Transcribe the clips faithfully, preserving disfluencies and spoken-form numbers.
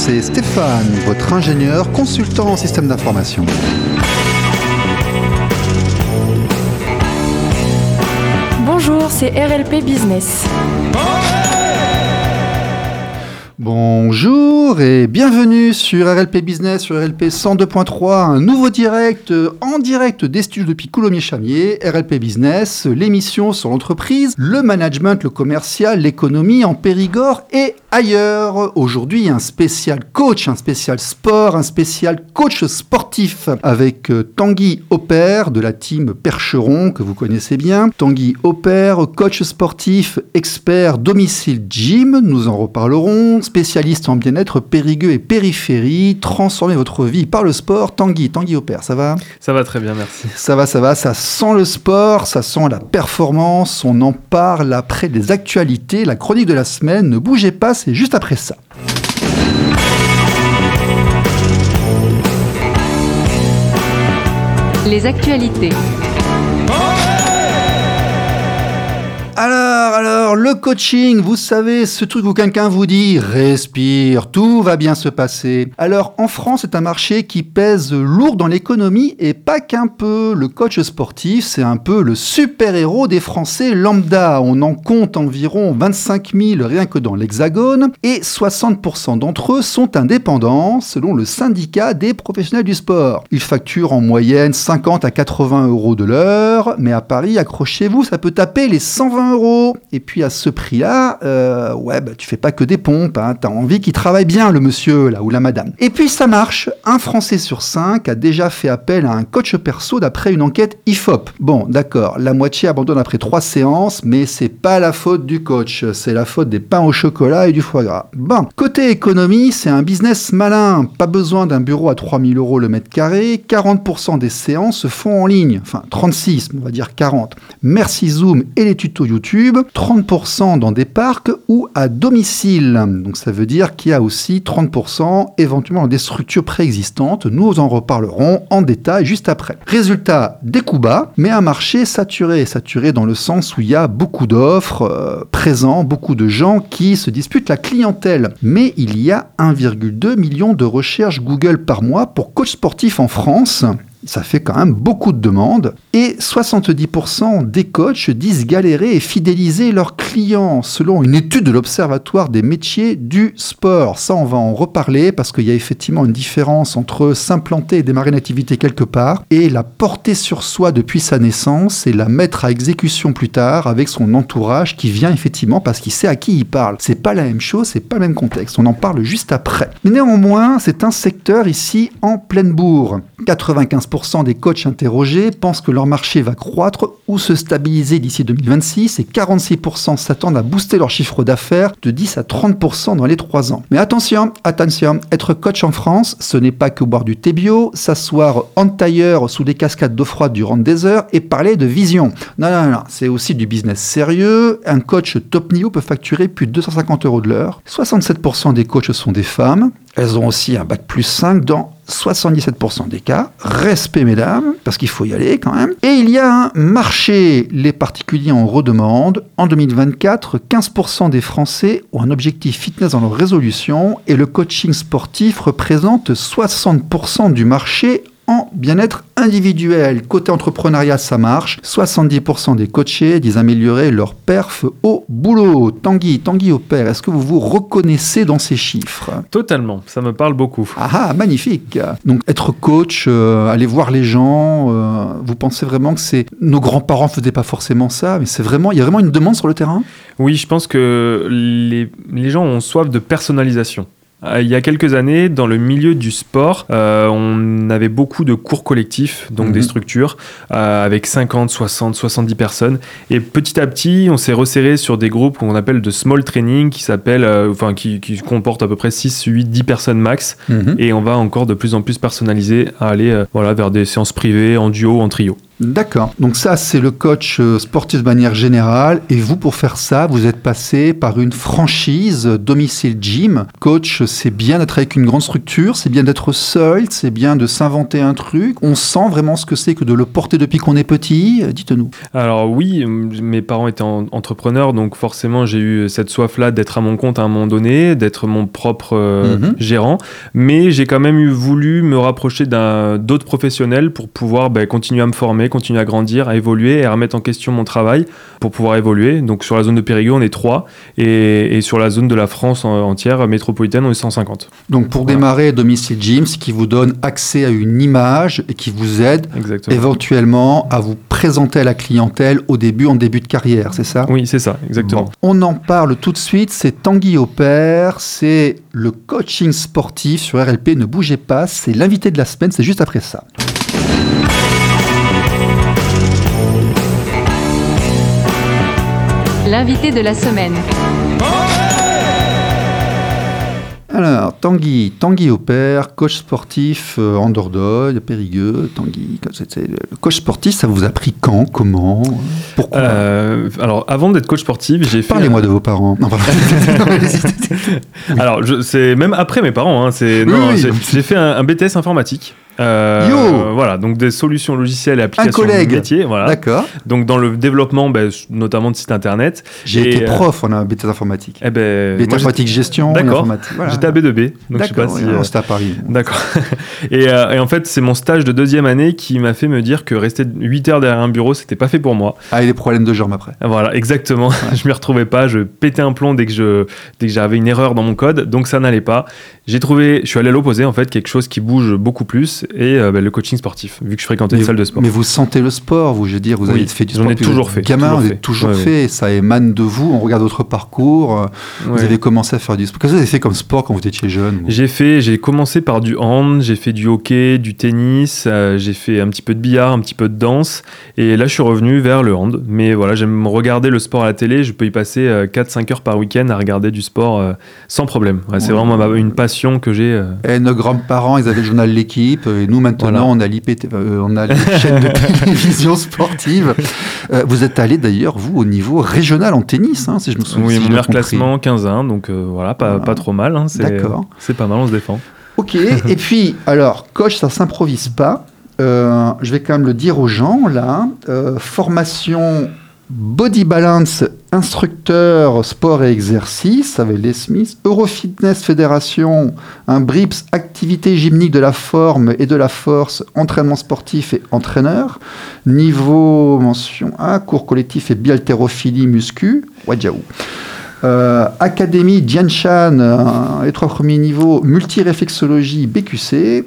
c'est Stéphane, votre ingénieur consultant en système d'information. Bonjour, c'est R L P Business. Bonjour et bienvenue sur R L P Business, sur R L P cent deux point trois, un nouveau direct en direct des studios depuis Coulommiers-Chamiers. R L P Business, l'émission sur l'entreprise, le management, le commercial, l'économie en Périgord et ailleurs. Aujourd'hui, un spécial coach, un spécial sport, un spécial coach sportif avec Tanguy Opère de la team Percheron que vous connaissez bien. Tanguy Opère, coach sportif, expert domicile gym, nous en reparlerons. Spécialiste en bien-être périgueux et périphérie, transformez votre vie par le sport. Tanguy, Tanguy Opère, ça va ? Ça va très bien, merci. Ça va, ça va, ça sent le sport, ça sent la performance, on en parle après les actualités, la chronique de la semaine, ne bougez pas, c'est juste après ça. Les actualités. Alors, alors, le coaching, vous savez, ce truc où quelqu'un vous dit « respire, tout va bien se passer ». Alors, en France, c'est un marché qui pèse lourd dans l'économie et pas qu'un peu. Le coach sportif, c'est un peu le super-héros des Français lambda. On en compte environ vingt-cinq mille rien que dans l'Hexagone et soixante pour cent d'entre eux sont indépendants selon le syndicat des professionnels du sport. Ils facturent en moyenne cinquante à quatre-vingts euros de l'heure, mais à Paris, accrochez-vous, ça peut taper les cent vingt euros. Et puis à ce prix-là, euh, ouais, bah, tu fais pas que des pompes, hein, t'as envie qu'il travaille bien, le monsieur là ou la madame. Et puis ça marche. Un Français sur cinq a déjà fait appel à un coach perso d'après une enquête I F O P. Bon, d'accord, la moitié abandonne après trois séances, mais c'est pas la faute du coach, c'est la faute des pains au chocolat et du foie gras. Bon, côté économie, c'est un business malin. Pas besoin d'un bureau à trois mille euros le mètre carré. quarante pour cent des séances se font en ligne. Enfin, trente-six, on va dire quarante. Merci Zoom et les tutos YouTube. trente pour cent dans des parcs ou à domicile. Donc ça veut dire qu'il y a aussi trente pour cent éventuellement dans des structures préexistantes. Nous en reparlerons en détail juste après. Résultat, des coûts bas, mais un marché saturé. Saturé dans le sens où il y a beaucoup d'offres euh, présents, beaucoup de gens qui se disputent la clientèle. Mais il y a un virgule deux million de recherches Google par mois pour coach sportif en France. Ça fait quand même beaucoup de demandes. Et soixante-dix pour cent des coachs disent galérer et fidéliser leurs clients, selon une étude de l'Observatoire des métiers du sport. Ça, on va en reparler parce qu'il y a effectivement une différence entre s'implanter et démarrer une activité quelque part et la porter sur soi depuis sa naissance et la mettre à exécution plus tard avec son entourage qui vient effectivement parce qu'il sait à qui il parle. C'est pas la même chose, c'est pas le même contexte. On en parle juste après. Mais néanmoins, c'est un secteur ici en pleine bourre. quatre-vingt-quinze pour cent des coachs interrogés pensent que leur marché va croître ou se stabiliser d'ici deux mille vingt-six et quarante-six pour cent s'attendent à booster leur chiffre d'affaires de dix à trente pour cent dans les trois ans. Mais attention, attention, être coach en France, ce n'est pas que boire du thé bio, s'asseoir en tailleur sous des cascades d'eau froide durant des heures et parler de vision. Non, non, non, c'est aussi du business sérieux. Un coach top niveau peut facturer plus de deux cent cinquante euros de l'heure. soixante-sept pour cent des coachs sont des femmes. Elles ont aussi un bac plus cinq dans soixante-dix-sept pour cent des cas. Respect, mesdames, parce qu'il faut y aller quand même. Et il y a un marché. Les particuliers en redemandent. En deux mille vingt-quatre, quinze pour cent des Français ont un objectif fitness dans leur résolution et le coaching sportif représente soixante pour cent du marché en bien-être individuel. Côté entrepreneuriat, ça marche. soixante-dix pour cent des coachés disent améliorer leur perf au boulot. Tanguy, Tanguy Opère, est-ce que vous vous reconnaissez dans ces chiffres ? Totalement, ça me parle beaucoup. Ah ah, magnifique. Donc être coach, euh, aller voir les gens, euh, vous pensez vraiment que c'est... Nos grands-parents ne faisaient pas forcément ça, mais c'est vraiment... Il y a vraiment une demande sur le terrain ? Oui, je pense que les, les gens ont soif de personnalisation. Il y a quelques années, dans le milieu du sport, euh, on avait beaucoup de cours collectifs, donc mmh. des structures, euh, avec cinquante, soixante, soixante-dix personnes. Et petit à petit, on s'est resserré sur des groupes qu'on appelle de small training, qui s'appellent, euh, enfin, qui, qui comportent à peu près six, huit, dix personnes max. Mmh. Et on va encore de plus en plus personnaliser, à aller euh, voilà, vers des séances privées, en duo, en trio. D'accord. Donc ça, c'est le coach sportif de manière générale. Et vous, pour faire ça, vous êtes passé par une franchise Domicile Gym. Coach, c'est bien d'être avec une grande structure, c'est bien d'être seul, c'est bien de s'inventer un truc. On sent vraiment ce que c'est que de le porter depuis qu'on est petit. Dites-nous. Alors oui, mes parents étaient en- entrepreneurs, donc forcément j'ai eu cette soif-là d'être à mon compte à un moment donné, d'être mon propre euh, Mhm. gérant. Mais j'ai quand même eu voulu me rapprocher d'un, d'autres professionnels pour pouvoir bah, continuer à me former, continuer à grandir, à évoluer et à remettre en question mon travail pour pouvoir évoluer. Donc sur la zone de Périgueux, on est trois et, et sur la zone de la France en- entière métropolitaine, on est cent cinquante. Donc pour Voilà. démarrer Domicile Gym, ce qui vous donne accès à une image et qui vous aide Exactement. éventuellement à vous présenter à la clientèle au début, en début de carrière, c'est ça? Oui, c'est ça, exactement. Bon, on en parle tout de suite, c'est Tanguy Aupert, c'est le coaching sportif sur R L P, ne bougez pas, c'est l'invité de la semaine, c'est juste après ça. L'invité de la semaine. Alors, Tanguy, Tanguy Aupert, coach sportif euh, en Dordogne, à Périgueux, Tanguy, c'était le coach sportif, ça vous a pris quand, comment, pourquoi? Euh, alors, avant d'être coach sportif, j'ai fait. Parlez-moi de vos parents. Non, pardon. Non, allez-y. Alors, je, c'est même après mes parents. Hein, c'est, Oui, non, oui. c'est- j'ai fait un, un B T S informatique. Euh, Yo Voilà, donc des solutions logicielles et applications collègue. métiers. Voilà. D'accord. Donc dans le développement, ben, notamment de sites internet. J'ai Et, été euh, prof, on a un B T S informatique. Eh ben, B T S moi, informatique gestion et D'accord. informatique. Voilà. j'étais à B deux B. Donc je sais pas D'accord, si. oui, euh, non, c'était à Paris. D'accord. et, euh, et en fait, c'est mon stage de deuxième année qui m'a fait me dire que rester huit heures derrière un bureau, c'était pas fait pour moi. Ah, et les problèmes de jambes après. Voilà, exactement. je m'y retrouvais pas. Je pétais un plomb dès que je dès que j'avais une erreur dans mon code, donc ça n'allait pas. J'ai trouvé, je suis allé à l'opposé en fait, quelque chose qui bouge beaucoup plus et euh, bah, le coaching sportif, vu que je fréquentais Mais, une salle de sport. mais vous sentez le sport, vous, je veux dire, vous Oui, avez fait du j'en sport. ai depuis toujours votre fait, Gamin, toujours vous fait. avez toujours Ouais, fait, ça émane de vous. On regarde votre parcours. euh, Vous Ouais. avez commencé à faire du sport. Qu'est-ce que vous avez fait comme sport quand vous étiez jeune vous J'ai fait, j'ai commencé par du hand, j'ai fait du hockey, du tennis, euh, j'ai fait un petit peu de billard, un petit peu de danse, et là je suis revenu vers le hand. Mais voilà, j'aime regarder le sport à la télé, je peux y passer euh, quatre cinq heures par week-end à regarder du sport euh, sans problème. Ouais, c'est Ouais. vraiment ma- une passion que j'ai. euh. Et nos grands-parents, ils avaient le journal L'équipe, et nous maintenant, Voilà. on a l'I P T, euh, on a les chaînes de télévision sportive. Euh, vous êtes allé d'ailleurs, vous, au niveau régional en tennis, hein, si je me souviens. Oui, si mon j'ai meilleur compris. classement quinze un, donc euh, voilà, pas, Voilà. pas trop mal. Hein, c'est, D'accord. c'est pas mal, on se défend. Ok, et puis, alors, coach, ça s'improvise pas. Euh, je vais quand même le dire aux gens, là. Euh, formation Body Balance, instructeur sport et exercice avec les Smiths, Eurofitness Fédération, un B R I P S, activité gymnique de la forme et de la force, entraînement sportif et entraîneur, niveau mention A, cours collectif et bihaltérophilie muscu, Wadjaou. Euh, Académie Dianshan, euh, les trois premiers niveaux, multiréflexologie B Q C,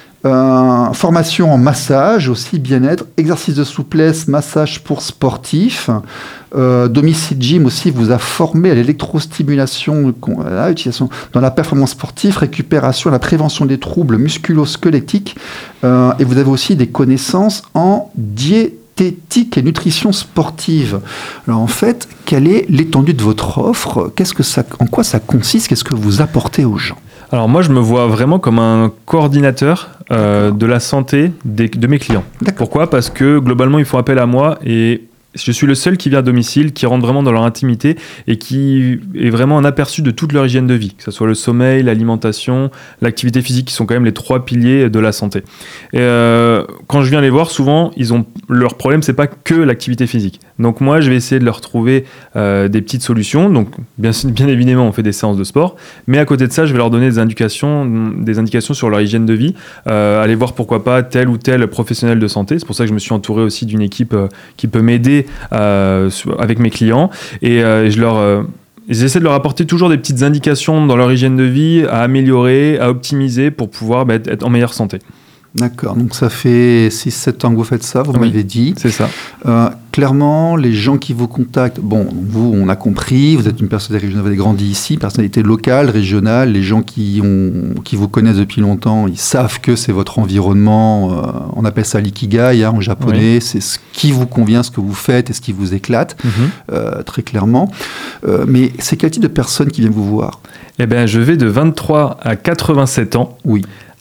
euh, formation en massage aussi, bien-être, exercice de souplesse, massage pour sportifs, euh, Domicile Gym aussi vous a formé à l'électrostimulation, à utilisation dans la performance sportive, récupération, la prévention des troubles musculo-squelettiques, euh, et vous avez aussi des connaissances en diététique et nutrition sportive. Alors en fait, quelle est l'étendue de votre offre? Qu'est-ce que ça, en quoi ça consiste? Qu'est-ce que vous apportez aux gens? Alors moi, je me vois vraiment comme un coordinateur euh, de la santé des- de mes clients. D'accord. Pourquoi ? Parce que globalement, ils font appel à moi et je suis le seul qui vient à domicile, qui rentre vraiment dans leur intimité et qui est vraiment un aperçu de toute leur hygiène de vie, que ce soit le sommeil, l'alimentation, l'activité physique, qui sont quand même les trois piliers de la santé. Et euh, quand je viens les voir, souvent, ils ont leur problème, c'est pas que l'activité physique. Donc moi, je vais essayer de leur trouver euh, des petites solutions. Donc bien, bien évidemment, on fait des séances de sport, mais à côté de ça, je vais leur donner des indications, des indications sur leur hygiène de vie, euh, aller voir pourquoi pas tel ou tel professionnel de santé. C'est pour ça que je me suis entouré aussi d'une équipe euh, qui peut m'aider Euh, avec mes clients et euh, je leur euh, j'essaie de leur apporter toujours des petites indications dans leur hygiène de vie à améliorer, à optimiser pour pouvoir bah, être, être en meilleure santé. D'accord, donc ça fait six sept ans que vous faites ça, vous Oui. m'avez dit. C'est ça. Euh, clairement, les gens qui vous contactent, bon, vous, on a compris, vous êtes une personnalité régionale, vous avez grandi ici, personnalité locale, régionale, les gens qui, ont, qui vous connaissent depuis longtemps, ils savent que c'est votre environnement, euh, on appelle ça l'ikigai hein, en japonais, Oui. c'est ce qui vous convient, ce que vous faites et ce qui vous éclate, Mm-hmm. euh, très clairement. Euh, mais c'est quel type de personnes qui viennent vous voir? Eh ben, je vais de vingt-trois à quatre-vingt-sept ans. Oui.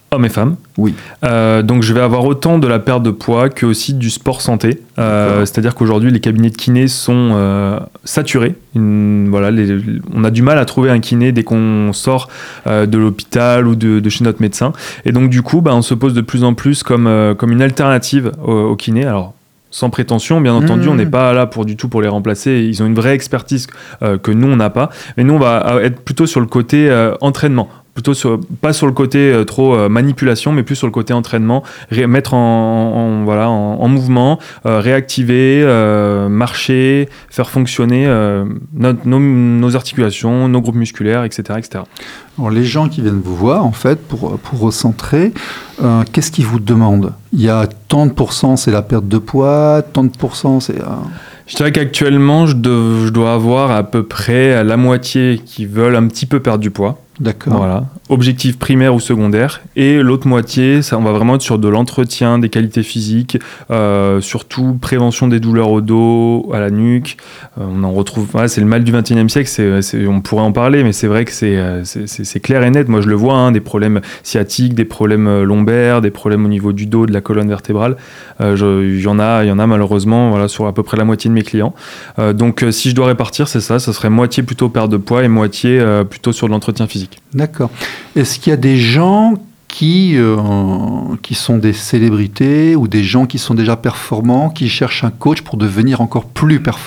hommes et femmes. Oui. Euh, donc je vais avoir autant de la perte de poids que aussi du sport santé. Euh, c'est-à-dire qu'aujourd'hui les cabinets de kiné sont euh, saturés. Une, voilà, les, on a du mal à trouver un kiné dès qu'on sort euh, de l'hôpital ou de, de chez notre médecin. Et donc du coup, bah, on se pose de plus en plus comme, euh, comme une alternative au, au kiné. Alors sans prétention, bien entendu, mmh. on n'est pas là pour du tout pour les remplacer. Ils ont une vraie expertise euh, que nous on n'a pas. Mais nous on va être plutôt sur le côté euh, entraînement. Plutôt sur, pas sur le côté euh, trop euh, manipulation, mais plus sur le côté entraînement, ré- mettre en, en, voilà, en, en mouvement, euh, réactiver, euh, marcher, faire fonctionner euh, notre, nos, nos articulations, nos groupes musculaires, et cetera, et cetera. Alors, les gens qui viennent vous voir, en fait, pour, pour recentrer, euh, qu'est-ce qu'ils vous demandent ? Il y a tant de pourcents, c'est la perte de poids, tant de pourcents, c'est... Euh... Je dirais qu'actuellement, je, de, je dois avoir à peu près la moitié qui veulent un petit peu perdre du poids. D'accord. Voilà. Objectif primaire ou secondaire. Et l'autre moitié, ça, on va vraiment être sur de l'entretien, des qualités physiques, euh, surtout prévention des douleurs au dos, à la nuque. Euh, on en retrouve. Voilà, c'est le mal du vingt et unième siècle. C'est, c'est, on pourrait en parler, mais c'est vrai que c'est, c'est, c'est, c'est clair et net. Moi, je le vois, hein, des problèmes sciatiques, des problèmes lombaires, des problèmes au niveau du dos, de la colonne vertébrale. Euh, je, il y en a, il y en a malheureusement, voilà, sur à peu près la moitié de mes clients. Euh, donc, euh, si je dois répartir, c'est ça. Ça serait moitié plutôt perte de poids et moitié euh, plutôt sur de l'entretien physique. D'accord. Est-ce qu'il y a des gens qui, euh, qui sont des célébrités ou des gens qui sont déjà performants, qui cherchent un coach pour devenir encore plus performants ?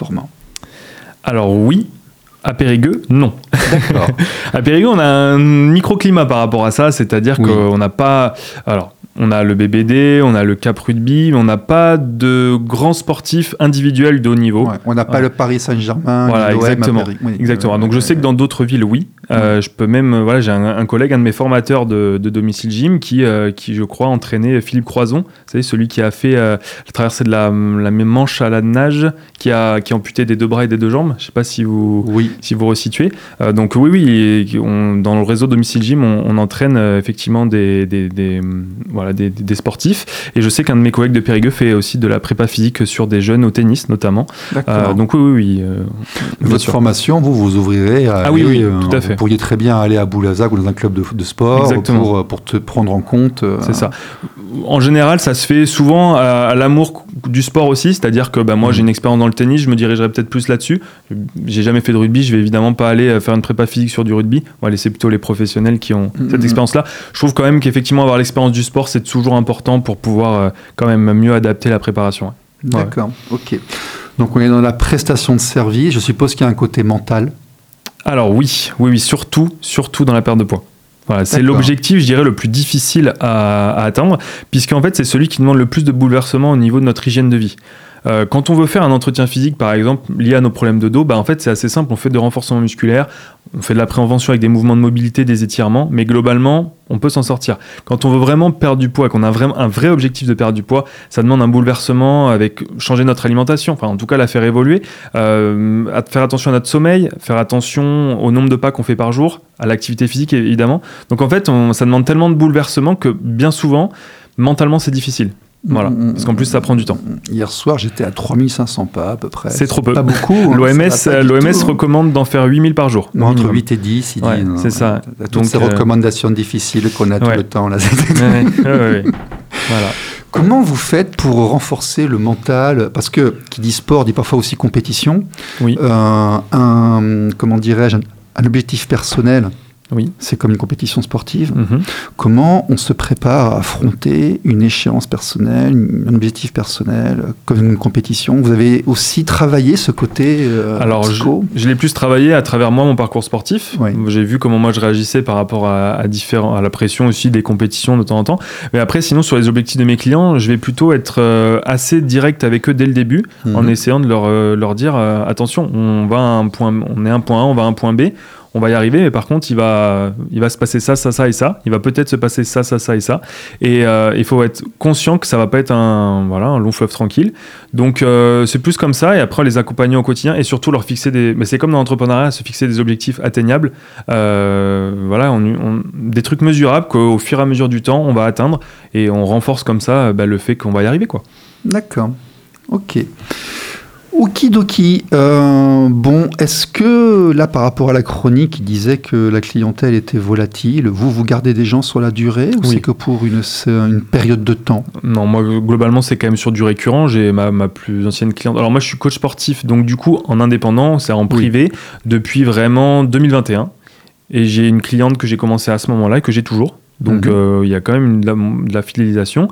Alors oui, à Périgueux, non. D'accord. À Périgueux, on a un microclimat par rapport à ça, c'est-à-dire oui. qu'on n'a pas... Alors, on a le B B D, on a le Cap Rugby, mais on n'a pas de grands sportifs individuels de haut niveau. Ouais, on n'a pas ouais. le Paris Saint-Germain, voilà, l'O M exactement. Oui, exactement. ouais, Donc ouais, je sais que dans d'autres villes, oui. Ouais. Euh, je peux même, voilà, j'ai un, un collègue, un de mes formateurs de, de domicile gym, qui, euh, qui, je crois, entraînait Philippe Croison. Vous savez, celui qui a fait euh, la traversée de la, la même Manche à la nage, qui a, qui a amputé des deux bras et des deux jambes. Je ne sais pas si vous, oui. si vous resituez. Euh, donc oui, oui, on, dans le réseau domicile gym, on, on entraîne euh, effectivement des, des, des, voilà, des, des sportifs. Et je sais qu'un de mes collègues de Périgueux fait aussi de la prépa physique sur des jeunes au tennis notamment. Euh, donc oui, oui, oui. Euh, Votre sûr. formation, vous vous ouvrirez à ah aller, oui, oui, euh, tout à fait. Vous pourriez très bien aller à Boulazac ou dans un club de, de sport pour, pour te prendre en compte. Euh... C'est ça. En général, ça se fait souvent à, à l'amour du sport aussi, c'est-à-dire que bah, moi mmh. j'ai une expérience dans le tennis, je me dirigerai peut-être plus là-dessus. J'ai jamais fait de rugby, je vais évidemment pas aller faire une prépa physique sur du rugby. On va laisser plutôt les professionnels qui ont mmh. cette expérience-là. Je trouve quand même qu'effectivement avoir l'expérience du sport, c'est toujours important pour pouvoir euh, quand même mieux adapter la préparation. Ouais. D'accord, ouais. ok. Donc on est dans la prestation de service, je suppose qu'il y a un côté mental. Alors oui, oui, oui, surtout, surtout dans la perte de poids. Voilà, c'est D'accord. l'objectif, je dirais, le plus difficile à, à atteindre, puisqu'en fait c'est celui qui demande le plus de bouleversements au niveau de notre hygiène de vie. Euh, quand on veut faire un entretien physique, par exemple, lié à nos problèmes de dos, bah, en fait, c'est assez simple. On fait de renforcement musculaire, on fait de la prévention avec des mouvements de mobilité, des étirements, mais globalement, on peut s'en sortir. Quand on veut vraiment perdre du poids, qu'on a vraiment un vrai objectif de perdre du poids, ça demande un bouleversement avec changer notre alimentation, enfin, en tout cas, la faire évoluer, euh, à faire attention à notre sommeil, faire attention au nombre de pas qu'on fait par jour, à l'activité physique, évidemment. Donc, en fait, on, ça demande tellement de bouleversements que, bien souvent, mentalement, c'est difficile. Voilà, parce qu'en plus ça prend du temps. Hier soir j'étais à trois mille cinq cents pas à peu près. C'est trop peu. Pas beaucoup. Hein, L'O M S, l'O M S recommande d'en faire huit mille par jour. Non, entre huit et dix, il ouais, dit. Non, c'est ça. Toutes Donc, ces euh... recommandations difficiles qu'on a tout ouais. le temps là. ouais, ouais, ouais. Voilà. Comment vous faites pour renforcer le mental ? Parce que qui dit sport dit parfois aussi compétition. Oui. Euh, un, comment dirais-je, un objectif personnel. Oui. C'est comme une compétition sportive. Mm-hmm. Comment on se prépare à affronter une échéance personnelle, un objectif personnel, comme une compétition ? Vous avez aussi travaillé ce côté euh, Alors, psycho ? je, je l'ai plus travaillé à travers moi, mon parcours sportif. Oui. J'ai vu comment moi je réagissais par rapport à, à, différents, à la pression aussi des compétitions de temps en temps. Mais après, sinon, sur les objectifs de mes clients, je vais plutôt être euh, assez direct avec eux dès le début, mm-hmm. en essayant de leur, euh, leur dire euh, attention, on va à un point, on est à un point A, on va à un point B. On va y arriver, mais par contre, il va, il va se passer ça, ça, ça et ça. Il va peut-être se passer ça, ça, ça et ça. Et euh, il faut être conscient que ça va pas être un, voilà, un long fleuve tranquille. Donc, euh, c'est plus comme ça. Et après, les accompagner au quotidien et surtout leur fixer des... Mais c'est comme dans l'entrepreneuriat, se fixer des objectifs atteignables. Euh, voilà, on, on, des trucs mesurables qu'au fur et à mesure du temps, on va atteindre. Et on renforce comme ça bah, le fait qu'on va y arriver, quoi. D'accord. OK. Okidoki. Euh, bon, est-ce que là, par rapport à la chronique, il disait que la clientèle était volatile, vous, vous gardez des gens sur la durée ou Oui. c'est que pour une, une période de temps? Non, moi, globalement, c'est quand même sur du récurrent. J'ai ma, ma plus ancienne cliente. Alors, moi, je suis coach sportif, donc du coup, en indépendant, c'est en privé, oui. depuis vraiment deux mille vingt et un. Et j'ai une cliente que j'ai commencé à ce moment-là et que j'ai toujours. Donc, il mmh. euh, y a quand même de la, de la fidélisation.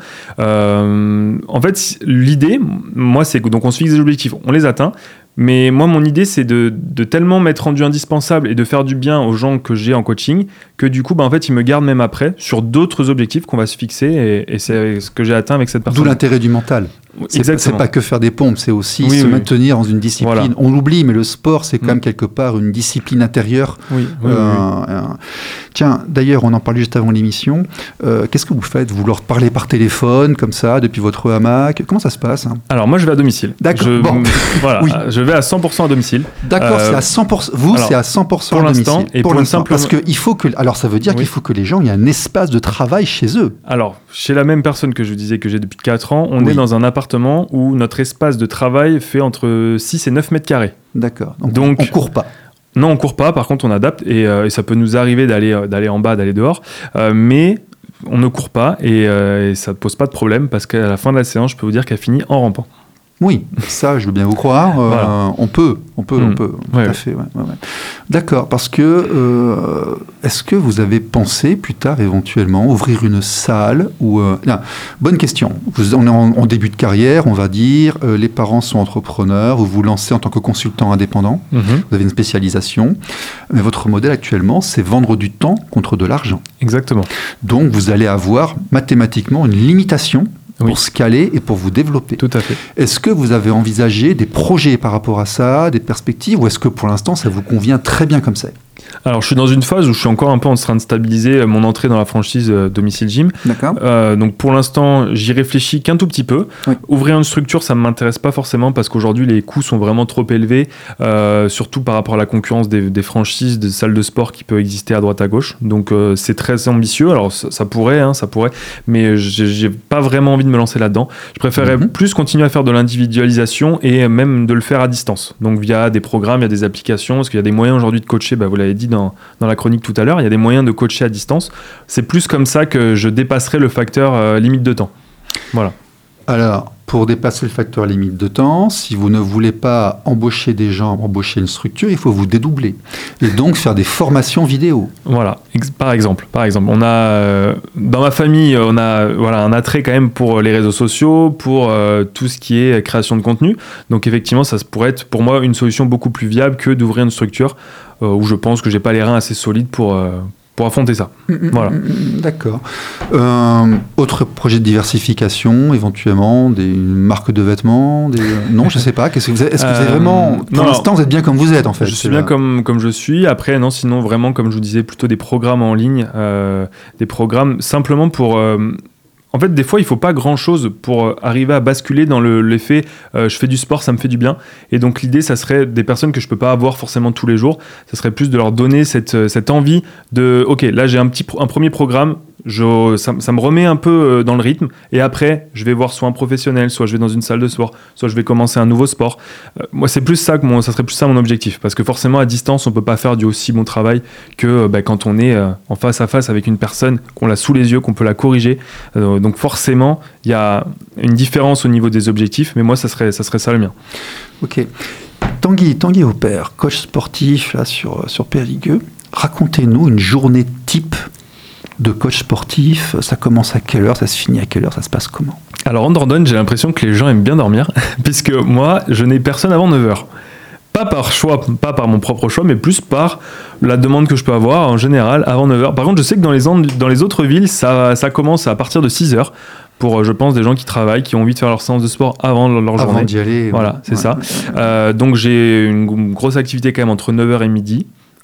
Euh, en fait, l'idée, moi, c'est que donc on se fixe des objectifs, on les atteint. Mais moi, mon idée, c'est de, de tellement m'être rendu indispensable et de faire du bien aux gens que j'ai en coaching que du coup, bah, en fait, ils me gardent même après sur d'autres objectifs qu'on va se fixer et, et c'est ce que j'ai atteint avec cette personne. D'où l'intérêt du mental. C'est, c'est pas que faire des pompes, c'est aussi oui, se oui, maintenir dans une discipline. Voilà. On l'oublie, mais le sport, c'est quand mmh. même quelque part une discipline intérieure. Oui, oui, euh, oui. Euh, tiens, d'ailleurs, on en parlait juste avant l'émission. Euh, qu'est-ce que vous faites? Vous leur parlez par téléphone, comme ça, depuis votre hamac? Comment ça se passe, hein? Alors, moi, je vais à domicile. D'accord. Je, bon. voilà, oui. je vais à cent pour cent à domicile. D'accord, euh, c'est à cent pour cent. Vous, alors, c'est à cent pour cent pour à domicile. L'instant, et pour, pour l'instant, simple... parce que il faut que. Alors, ça veut dire oui. qu'il faut que les gens, il y ait un espace de travail chez eux. Alors, chez la même personne que je vous disais que j'ai depuis quatre ans, on oui. est dans un appartement où notre espace de travail fait entre six et neuf mètres carrés. D'accord. Donc, Donc on court pas. Non, on court pas. Par contre, on adapte et, euh, et ça peut nous arriver d'aller, euh, d'aller en bas, d'aller dehors. Euh, mais on ne court pas et, euh, et ça ne pose pas de problème parce qu'à la fin de la séance, je peux vous dire qu'elle finit en rampant. Oui, ça, je veux bien vous croire. Euh, voilà. On peut, on peut, mmh. on peut. Tout ouais, à ouais. fait. Ouais, ouais, ouais. D'accord, parce que euh, est-ce que vous avez pensé plus tard éventuellement ouvrir une salle ou euh, non, bonne question. Vous, on est en, en début de carrière, on va dire. Euh, les parents sont entrepreneurs. Vous vous lancez en tant que consultant indépendant. Mmh. Vous avez une spécialisation, mais votre modèle actuellement, c'est vendre du temps contre de l'argent. Exactement. Donc, vous allez avoir mathématiquement une limitation. Pour oui. se caler et pour vous développer. Tout à fait. Est-ce que vous avez envisagé des projets par rapport à ça, des perspectives, ou est-ce que pour l'instant ça vous convient très bien comme ça? Alors, je suis dans une phase où je suis encore un peu en train de stabiliser mon entrée dans la franchise euh, Domicile Gym. D'accord. Euh, donc, pour l'instant, j'y réfléchis qu'un tout petit peu. Oui. Ouvrir une structure, ça ne m'intéresse pas forcément parce qu'aujourd'hui, les coûts sont vraiment trop élevés, euh, surtout par rapport à la concurrence des, des franchises, des salles de sport qui peuvent exister à droite à gauche. Donc, euh, c'est très ambitieux. Alors, ça, ça pourrait, hein, ça pourrait, mais j'ai pas vraiment envie de me lancer là-dedans. Je préférerais mm-hmm. plus continuer à faire de l'individualisation et même de le faire à distance. Donc, via des programmes, via des applications, parce qu'il y a des moyens aujourd'hui de coacher, bah, vous l'avez dit dans, dans la chronique tout à l'heure, il y a des moyens de coacher à distance. C'est plus comme ça que je dépasserai le facteur euh, limite de temps. Voilà. Alors, pour dépasser le facteur limite de temps, si vous ne voulez pas embaucher des gens, embaucher une structure, il faut vous dédoubler. Et donc faire des formations vidéo. Voilà, par exemple. Par exemple, on a, euh, dans ma famille, on a voilà, un attrait quand même pour les réseaux sociaux, pour euh, tout ce qui est création de contenu. Donc effectivement, ça pourrait être pour moi une solution beaucoup plus viable que d'ouvrir une structure euh, où je pense que j'ai pas les reins assez solides pour... Euh, pour affronter ça. Mmh, voilà. D'accord. Euh, autre projet de diversification, éventuellement, des, une marque de vêtements des... Non, je ne sais pas. Qu'est-ce que vous avez, est-ce que vous avez euh, vraiment... Pour non, l'instant, vous êtes bien comme vous êtes, en fait. Je suis bien comme, comme je suis. Après, non, sinon, vraiment, comme je vous disais, plutôt des programmes en ligne, euh, des programmes simplement pour... Euh, En fait, des fois, il ne faut pas grand-chose pour arriver à basculer dans le, l'effet euh, je fais du sport, ça me fait du bien. Et donc, l'idée, ça serait des personnes que je ne peux pas avoir forcément tous les jours. Ça serait plus de leur donner cette, cette envie de « Ok, là, j'ai un, petit, un premier programme. Je, ça, ça me remet un peu dans le rythme. Et après, je vais voir soit un professionnel, soit je vais dans une salle de sport, soit je vais commencer un nouveau sport. Euh, moi, c'est plus ça que mon, ça serait plus ça mon objectif. Parce que forcément, à distance, on ne peut pas faire du aussi bon travail que bah, quand on est euh, en face à face avec une personne, qu'on l'a sous les yeux, qu'on peut la corriger. Euh, donc forcément, il y a une différence au niveau des objectifs. Mais moi, ça serait ça, serait ça le mien. Ok. Tanguy, Tanguy Aupert, coach sportif là, sur, sur Périgueux. Racontez-nous une journée type de coach sportif. Ça commence à quelle heure? Ça se finit à quelle heure? Ça se passe comment? Alors en Dordogne, j'ai l'impression que les gens aiment bien dormir, puisque moi, je n'ai personne avant neuf heures. Pas par choix, pas par mon propre choix, mais plus par la demande que je peux avoir en général avant neuf heures. Par contre, je sais que dans les, dans les autres villes, ça, ça commence à partir de six heures. Pour, je pense, des gens qui travaillent, qui ont envie de faire leur séance de sport avant leur avant journée. Avant d'y aller. Voilà, ouais. c'est ouais. ça. Euh, donc j'ai une grosse activité quand même entre neuf heures et midi.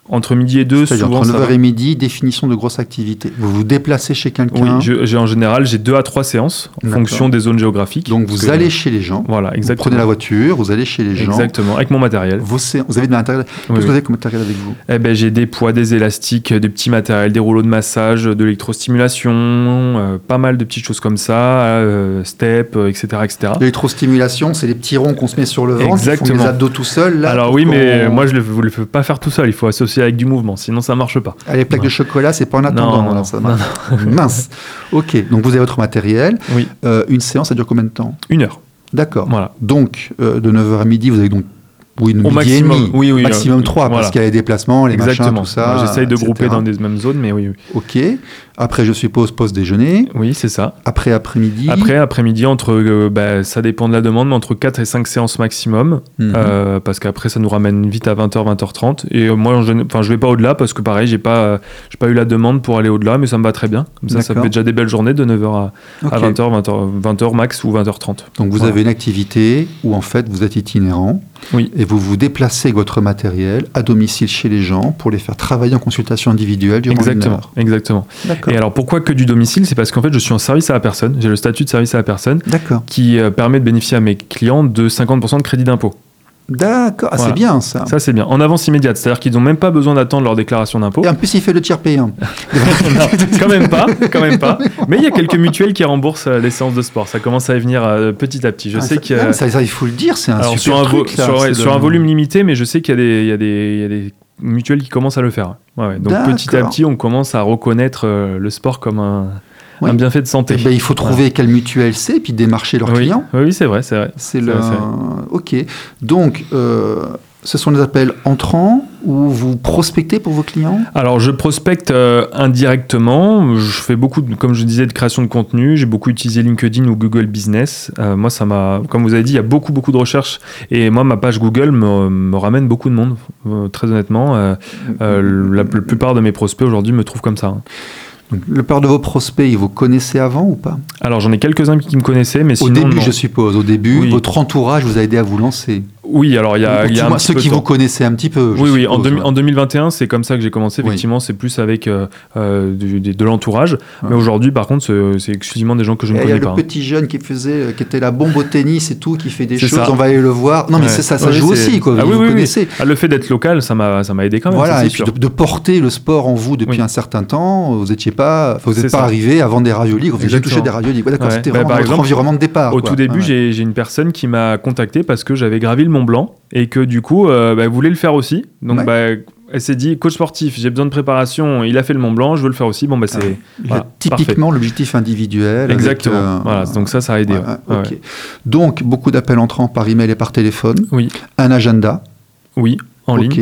Entre midi et deux, C'est-à-dire souvent entre ça neuf heures va. et midi, définition de grosse activité. Vous vous déplacez chez Oui, quelqu'un, je- j'ai en général j'ai deux à trois séances en D'accord. fonction des zones géographiques. donc Parce vous que- allez chez les gens, Voilà, vous exactement. prenez la voiture, vous allez chez les gens, Exactement, avec mon matériel. vos sé- vous avez de matériel. Oui, Qu'est-ce que oui. vous avez comme matériel avec vous? Eh ben, j'ai des poids, des élastiques, des petits matériels, des rouleaux de massage, de l'électrostimulation, euh, pas mal de petites choses comme ça, euh, step, euh, et cetera, et cetera. L'électrostimulation, c'est les petits ronds qu'on se met sur le ventre, qui font Exactement. les abdos tout seuls. Là, Alors pour oui, qu'on- mais moi je ne le, le fais pas faire tout seul, il faut associer avec du mouvement, sinon ça marche pas. Ah, les plaques de chocolat, c'est pas en attendant. non, là, non, ça non, marche. Mince. Ok, donc vous avez votre matériel. Oui, Euh, une séance, ça dure combien de temps? une heure. D'accord. Voilà. Donc, euh, de neuf heures à midi, vous avez donc oui, une Au midi maximum, et demi. oui, oui, maximum euh, trois, voilà. parce qu'il y a les déplacements, les Exactement. machins, tout ça. Moi, j'essaye de et cetera. grouper dans des mêmes zones, mais oui, oui. Ok. Après, je suppose, pause déjeuner. Oui, c'est ça. Après, après-midi. Après, après-midi, entre, euh, bah, ça dépend de la demande, mais entre quatre et cinq séances maximum, Mhm. euh, parce qu'après, ça nous ramène vite à vingt heures, vingt heures trente. Et euh, moi, en gén- enfin, je vais pas au-delà, parce que pareil, j'ai pas, euh, j'ai pas eu la demande pour aller au-delà, mais ça me va très bien. Comme ça, ça D'accord. fait déjà des belles journées de neuf heures à, Ok. à vingt heures, vingt heures, vingt heures max ou vingt heures trente. Donc, vous Voilà. avez une activité où, en fait, vous êtes itinérant. Oui. Et vous vous déplacez avec votre matériel à domicile chez les gens pour les faire travailler en consultation individuelle durant une Exactement, heure. exactement. D'accord. Et alors, pourquoi que du domicile? C'est parce qu'en fait, je suis en service à la personne. J'ai le statut de service à la personne D'accord. qui euh, permet de bénéficier à mes clients de cinquante pour cent de crédit d'impôt. D'accord. Ah, Voilà. c'est bien, ça. Ça, c'est bien. En avance immédiate. C'est-à-dire qu'ils n'ont même pas besoin d'attendre leur déclaration d'impôt. Et en plus, il fait le tiers payant. Non, quand même pas, quand même pas. Mais il y a quelques mutuelles qui remboursent euh, les séances de sport. Ça commence à y venir euh, petit à petit. Je Ah, sais ça, que non, ça, ça, il faut le dire, c'est un alors, super sur un, vo- truc. là. sur, ouais, C'est sur le- un volume limité, mais je sais qu'il y a des, il y a des, il y a des mutuelles qui commencent à le faire. Ouais, ouais. Donc petit à D'accord. petit, on commence à reconnaître euh, le sport comme un, Oui. un bienfait de santé. Eh ben, il faut trouver quelle mutuelle c'est, puis démarcher leurs oui. clients. Oui, c'est vrai, c'est vrai. C'est C'est le. vrai, c'est vrai. Ok. Donc, euh, ce sont des appels entrants ou vous prospectez pour vos clients? Alors, je prospecte euh, indirectement. Je fais beaucoup, de, comme je disais, de création de contenu. J'ai beaucoup utilisé LinkedIn ou Google Business. Euh, moi, ça m'a, comme vous avez dit, il y a beaucoup, beaucoup de recherches. Et moi, ma page Google me, me ramène beaucoup de monde. Euh, très honnêtement, euh, euh, la, la plupart de mes prospects aujourd'hui me trouvent comme ça. hein. Donc, le peur de vos prospects, ils vous connaissaient avant ou pas? Alors, j'en ai quelques-uns qui me connaissaient, mais Au sinon, début, non. je suppose. Au début, Oui. votre entourage vous a aidé à vous lancer. Oui, alors il y a, Ou il y a du un moins, petit ceux peu qui de vous temps. connaissaient un petit peu. je Oui, oui, en, suppose, deux- ouais. en deux mille vingt et un, c'est comme ça que j'ai commencé. Oui. Effectivement, c'est plus avec euh, euh, du- du- de l'entourage. Ouais. Mais aujourd'hui, par contre, c'est, c'est exclusivement des gens que je ne Et il y a connais le pas. petit jeune qui faisait, euh, qui était la bombe au tennis et tout, qui fait des C'est choses, ça. on va aller le voir. Non, mais Ouais. c'est ça, ça Ouais, joue c'est- aussi, quoi. Ah vous oui, vous oui, oui. connaissez. Ah, le fait d'être local, ça m'a, ça m'a aidé quand même. Voilà, ça, c'est et puis sûr. de, de porter le sport en vous depuis Oui. un certain temps, vous n'étiez pas, enfin, vous C'est n'êtes pas ça. arrivé à vendre des raviolis, vous avez Exactement. touché des raviolis. Ouais, d'accord, Ouais. c'était Bah, vraiment par votre exemple, environnement de départ. Au quoi. tout début, Ouais. j'ai, j'ai une personne qui m'a contacté parce que j'avais gravi le Mont Blanc et que du coup, euh, bah, elle voulait le faire aussi. Donc, Ouais. bah, elle s'est dit, coach sportif, j'ai besoin de préparation. Il a fait le Mont Blanc, je veux le faire aussi. Bon, bah, c'est Ouais. Il y a voilà, typiquement l'objectif individuel. avec, Exactement. euh, Voilà. Donc ça, ça a aidé. ouais, ouais. ouais, Ouais, ok. Donc, beaucoup d'appels entrants par email et par téléphone. Oui, Un agenda. oui, en Ok. ligne.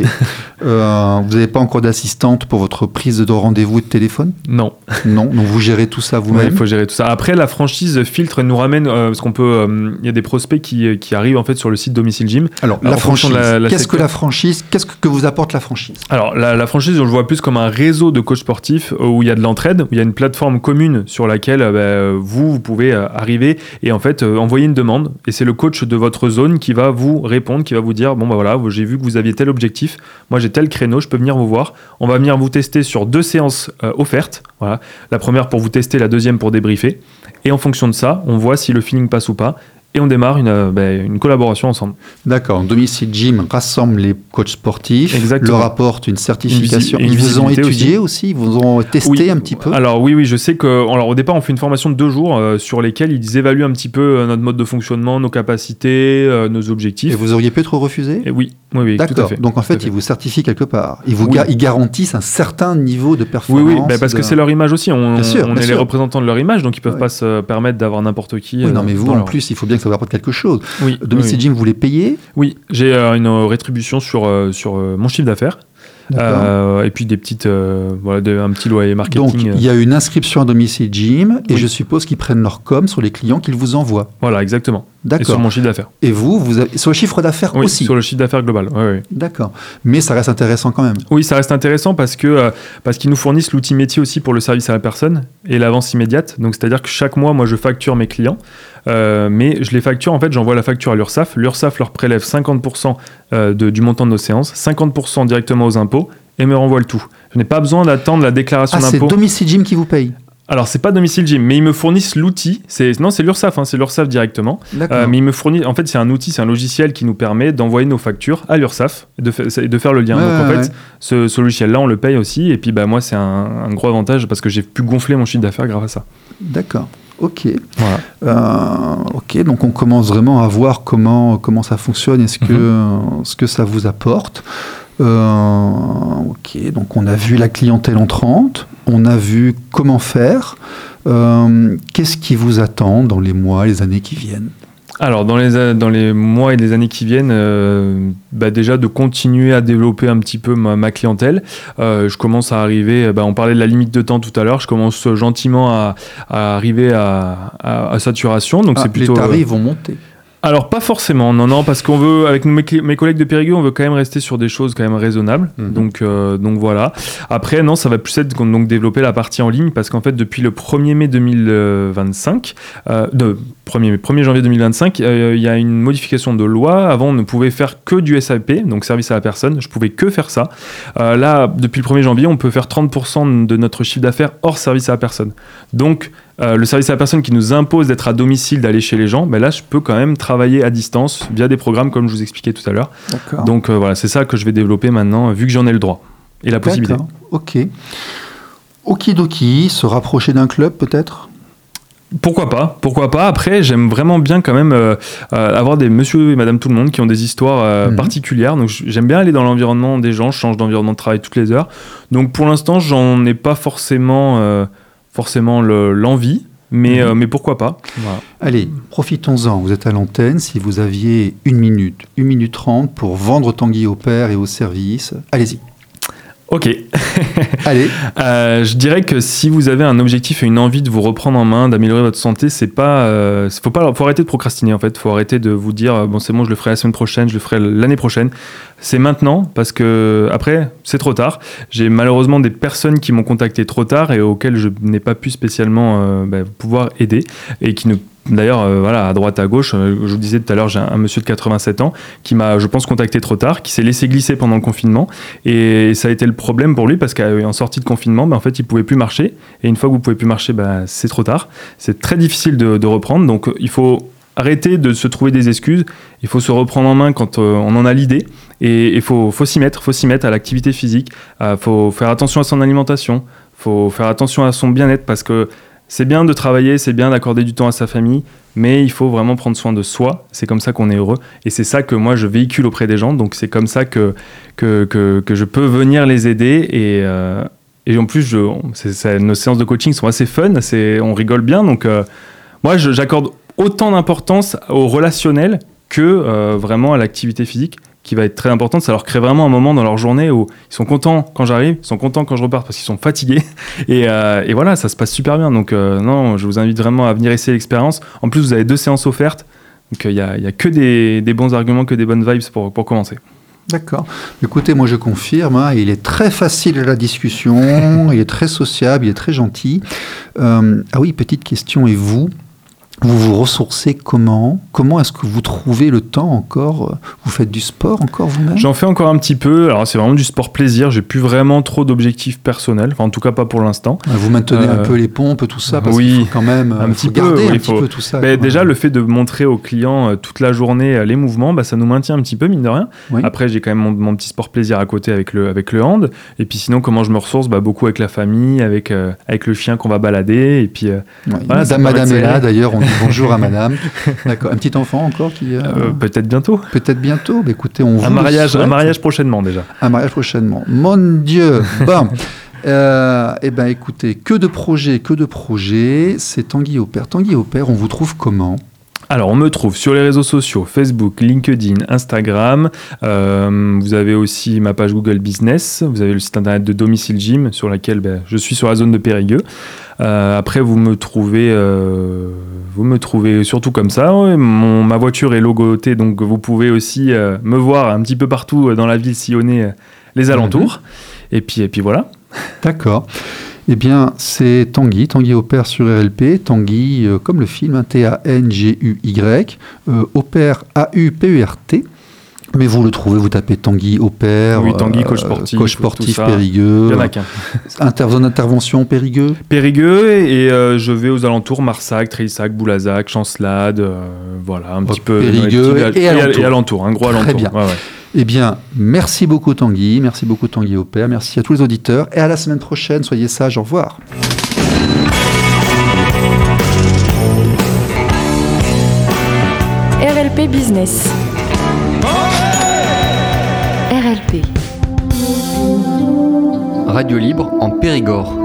Euh, vous n'avez pas encore d'assistante pour votre prise de rendez-vous et de téléphone? Non. Non. Donc, vous gérez tout ça Ouais, vous-même? il faut gérer tout ça. Après, la franchise filtre nous ramène euh, parce qu'on peut. euh, Il y a des prospects qui, qui arrivent en fait sur le site Domicile Gym. Alors, Alors, la en fonction franchise. de la- la Qu'est-ce secteur- que la franchise Qu'est-ce que vous apporte la franchise? Alors, la, la franchise, je le vois plus comme un réseau de coachs sportifs euh, où il y a de l'entraide, où il y a une plateforme commune sur laquelle euh, bah, euh, vous, vous pouvez euh, arriver et en fait euh, envoyer une demande. Et c'est le coach de votre zone qui va vous répondre, qui va vous dire bon, bah voilà, j'ai vu que vous aviez tel objectif, moi j'ai tel créneau, je peux venir vous voir. On va venir vous tester sur deux séances euh, offertes. Voilà. La première pour vous tester, la deuxième pour débriefer. Et en fonction de ça, on voit si le feeling passe ou pas. Et on démarre une, euh, bah, une collaboration ensemble. D'accord. Domicile Gym rassemble les coachs sportifs, Exactement. leur apporte une certification. Une visi- et une Ils vous ont visibilité étudié aussi. Ils vous ont testé Oui. un petit peu. Alors oui, oui, je sais que alors, au départ, on fait une formation de deux jours euh, sur lesquels ils évaluent un petit peu euh, notre mode de fonctionnement, nos capacités, euh, nos objectifs. Et vous auriez pu être refusé? Et oui, oui, oui, tout à D'accord. fait. Donc en Tout fait, à fait. ils vous certifient quelque part. Ils, vous Oui. ga- ils garantissent un certain niveau de Oui, performance. oui, bah, parce que de- c'est leur image aussi. On, Bien sûr, on bien est les sûr. représentants de leur image, donc ils peuvent Ouais. pas se permettre d'avoir n'importe qui. Oui, euh, non, mais vous, dans en leur- plus, il faut bien que ça vous apporte quelque chose. Oui, Domicile oui, Gym, vous les payez? oui. J'ai euh, une rétribution sur, euh, sur euh, mon chiffre d'affaires. D'accord. Euh, et puis des petites, euh, voilà, de- un petit loyer Donc, marketing. il y a une inscription à Domicile Gym et Oui. je suppose qu'ils prennent leur com sur les clients qu'ils vous envoient. Voilà, exactement. Et sur D'accord. mon chiffre d'affaires. Et vous, vous avez... sur le chiffre d'affaires Oui, aussi. sur le chiffre d'affaires global. Ouais, ouais. D'accord. Mais ça reste intéressant quand même. Oui, ça reste intéressant parce que euh, parce qu'ils nous fournissent l'outil métier aussi pour le service à la personne et l'avance immédiate. Donc c'est-à-dire que chaque mois, moi, je facture mes clients, euh, mais je les facture en fait, j'envoie la facture à l'URSSAF. L'URSSAF leur prélève cinquante pour cent euh, de- du montant de nos séances, cinquante pour cent directement aux impôts et me renvoie le tout. Je n'ai pas besoin d'attendre la déclaration ah, d'impôt. C'est Domicile Gym qui vous paye? Alors, c'est pas Domicile Gym, mais ils me fournissent l'outil. C'est, non, c'est l'URSSAF, hein, c'est l'URSSAF directement. Euh, mais ils me fournissent. En fait, c'est un outil, c'est un logiciel qui nous permet d'envoyer nos factures à l'URSSAF et de, fa- et de faire le lien. Ouais, Donc, en ouais, fait, ouais. ce, ce logiciel-là, on le paye aussi. Et puis, bah, moi, c'est un, un gros avantage parce que j'ai pu gonfler mon chiffre d'affaires grâce à ça. D'accord. Ok. Voilà. Euh, ok. Donc, on commence vraiment à voir comment, comment ça fonctionne et ce que, mm-hmm. ce que ça vous apporte. Euh, ok. Donc, on a vu la clientèle entrante. On a vu comment faire. Euh, qu'est-ce qui vous attend dans les mois, les années qui viennent? Alors, dans les, dans les mois et les années qui viennent, euh, bah déjà de continuer à développer un petit peu ma, ma clientèle. Euh, je commence à arriver, bah on parlait de la limite de temps tout à l'heure, je commence gentiment à, à arriver à, à, à saturation. Donc ah, c'est plutôt, les tarifs vont monter. Alors pas forcément, non, non, parce qu'on veut, avec mes, mes collègues de Périgueux, on veut quand même rester sur des choses quand même raisonnables. Mmh. Donc, euh, donc voilà. Après, non, ça va plus être donc développer la partie en ligne, parce qu'en fait, depuis le premier mai deux mille vingt-cinq, euh, de premier, premier janvier deux mille vingt-cinq, il euh, y a une modification de loi. Avant, on ne pouvait faire que du S A P, donc service à la personne. Je pouvais que faire ça. Euh, là, depuis le premier janvier, on peut faire trente pour cent de notre chiffre d'affaires hors service à la personne. Donc, Euh, le service à la personne qui nous impose d'être à domicile, d'aller chez les gens, ben là, je peux quand même travailler à distance via des programmes comme je vous expliquais tout à l'heure. D'accord. Donc euh, voilà, c'est ça que je vais développer maintenant, vu que j'en ai le droit et la possibilité. D'accord. Ok. Okidoki, se rapprocher d'un club peut-être? Pourquoi pas, pourquoi pas. Après, j'aime vraiment bien quand même euh, euh, avoir des monsieur et madame tout le monde qui ont des histoires euh, mmh. particulières. Donc j'aime bien aller dans l'environnement des gens, je change d'environnement de travail toutes les heures. Donc pour l'instant, j'en ai pas forcément... Euh, forcément le, l'envie, mais, mmh. euh, mais pourquoi pas. Voilà. Allez, profitons-en, vous êtes à l'antenne, si vous aviez une minute, une minute trente pour vendre Tanguy au pair et au service, allez-y. Ok. Allez. Euh, je dirais que si vous avez un objectif et une envie de vous reprendre en main, d'améliorer votre santé, c'est pas, euh, faut pas, faut arrêter de procrastiner en fait. Faut arrêter de vous dire bon c'est bon, je le ferai la semaine prochaine, je le ferai l'année prochaine. C'est maintenant parce que après c'est trop tard. J'ai malheureusement des personnes qui m'ont contacté trop tard et auxquelles je n'ai pas pu spécialement euh, bah, pouvoir aider et qui ne D'ailleurs, euh, voilà, à droite, à gauche, euh, je vous disais tout à l'heure, j'ai un, un monsieur de quatre-vingt-sept ans qui m'a, je pense, contacté trop tard, qui s'est laissé glisser pendant le confinement. Et ça a été le problème pour lui parce qu'en sortie de confinement, bah, en fait, il ne pouvait plus marcher. Et une fois que vous ne pouvez plus marcher, bah, c'est trop tard. C'est très difficile de, de reprendre. Donc, il faut arrêter de se trouver des excuses. Il faut se reprendre en main quand euh, on en a l'idée. Et il faut, faut s'y mettre. Il faut s'y mettre à l'activité physique. Il euh, faut faire attention à son alimentation. Il faut faire attention à son bien-être parce que c'est bien de travailler, c'est bien d'accorder du temps à sa famille, mais il faut vraiment prendre soin de soi. C'est comme ça qu'on est heureux. Et c'est ça que moi, je véhicule auprès des gens. Donc, c'est comme ça que, que, que, que je peux venir les aider. Et, euh, et en plus, je, c'est, c'est, nos séances de coaching sont assez fun. C'est, on rigole bien. Donc, euh, moi, je, j'accorde autant d'importance au relationnel que euh, vraiment à l'activité physique, qui va être très importante. Ça leur crée vraiment un moment dans leur journée où ils sont contents quand j'arrive, ils sont contents quand je repars parce qu'ils sont fatigués. Et, euh, et voilà, ça se passe super bien. Donc euh, non, je vous invite vraiment à venir essayer l'expérience. En plus, vous avez deux séances offertes. Donc il euh, n'y a, a que des, des bons arguments, que des bonnes vibes pour, pour commencer. D'accord. Écoutez, moi je confirme, hein, il est très facile à la discussion, il est très sociable, il est très gentil. Euh, ah oui, petite question, et vous ? Vous vous ressourcez comment ? Comment est-ce que vous trouvez le temps encore ? Vous faites du sport encore vous-même ? J'en fais encore un petit peu. Alors c'est vraiment du sport plaisir. J'ai plus vraiment trop d'objectifs personnels. Enfin en tout cas pas pour l'instant. Vous maintenez euh... un peu les pompes, tout ça, parce oui, qu'il faut quand même un petit peu, garder oui, un faut... petit peu tout ça. Ben, déjà le fait de montrer aux clients euh, toute la journée euh, les mouvements, bah, ça nous maintient un petit peu mine de rien. Oui. Après j'ai quand même mon, mon petit sport plaisir à côté avec le avec le hand. Et puis sinon comment je me ressource, bah, beaucoup avec la famille, avec euh, avec le chien qu'on va balader. Et puis euh, oui. voilà, Madame, Madame est là d'ailleurs. On dit bonjour à Madame. D'accord. Un petit enfant encore qui. Euh... Euh, peut-être bientôt. Peut-être bientôt. Bah, écoutez, on vous un mariage, un mariage prochainement déjà. Un mariage prochainement. Mon Dieu. Bon. Euh, eh ben, écoutez, que de projets, que de projets. C'est Tanguy au pair. Tanguy au pair, on vous trouve comment ? Alors, on me trouve sur les réseaux sociaux, Facebook, LinkedIn, Instagram. Euh, vous avez aussi ma page Google Business. Vous avez le site internet de Domicile Gym, sur laquelle ben, je suis sur la zone de Périgueux. Euh, après, vous me trouvez, euh, vous me trouvez surtout comme ça. Ouais, mon, ma voiture est logotée, donc vous pouvez aussi euh, me voir un petit peu partout dans la ville, sillonner les alentours. Mmh. Et puis, et puis voilà. D'accord. Eh bien, c'est Tanguy, Tanguy au pair sur R L P, Tanguy euh, comme le film, hein, T A N G U Y, euh, au pair A U P E R T. Mais vous le trouvez, vous tapez Tanguy Aupert. Oui, Tanguy, coach sportif. Coach sportif Périgueux. Il y en a qu'un. Inter- zone d'intervention Périgueux. Périgueux, et euh, je vais aux alentours, Marsac, Trélissac, Boulazac, Chancelade, euh, voilà, un petit peu. Périgueux et, et, alentour. et alentour, un gros Très alentour. bien. Ouais, ouais. Eh bien, merci beaucoup Tanguy, merci beaucoup Tanguy Aupert, merci à tous les auditeurs, et à la semaine prochaine, soyez sages, au revoir. R L P Business. R L P. Radio libre en Périgord.